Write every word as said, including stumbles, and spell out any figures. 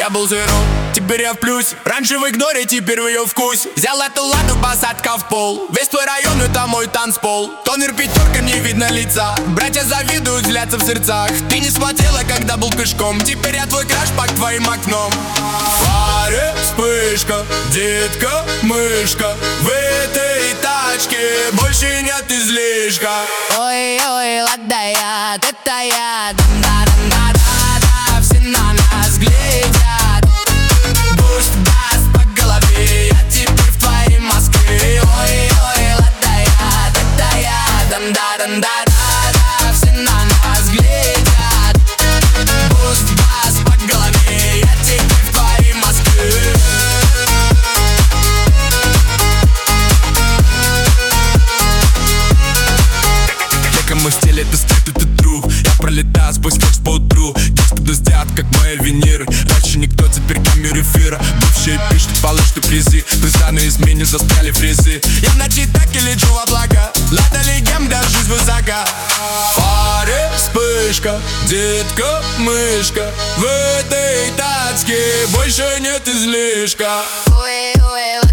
я был зеро, теперь я в плюс. Раньше в игноре, теперь в ее вкус. Взял эту ладу, посадка в пол. Весь твой район, это мой танцпол. Тонер пятерка, не видно лица. Братья завидуют, злятся в сердцах. Ты не смотрела, когда был пешком. Теперь я твой краш под твоим окном. В фаре вспышка, детка, мышка. В этой тачке больше нет излишка. Ой-ой, ладает, это я. Да-да-да-да-да, все на нас глядят. Буст, бас по голове, я теперь в твоей Москве. Ой-ой, ладает, это я. Да-да-да-да-да, все на нас глядят. Буст, бас по голове, я теперь в твоей Москве. Мы в стиле, это стрит, это true. Я пролетаю сквозь флекс по утру. Тексты дождят, как мои Венеры. Раньше никто, теперь камеры эфира. Бывшие пишут, получат призы. Глаза на измене застряли фрезы. Я в ночи так и лечу в облака. Лада легенда, жизнь высока. В фаре вспышка, детка, мышка. В этой тачке больше нет излишка. Ой-ой,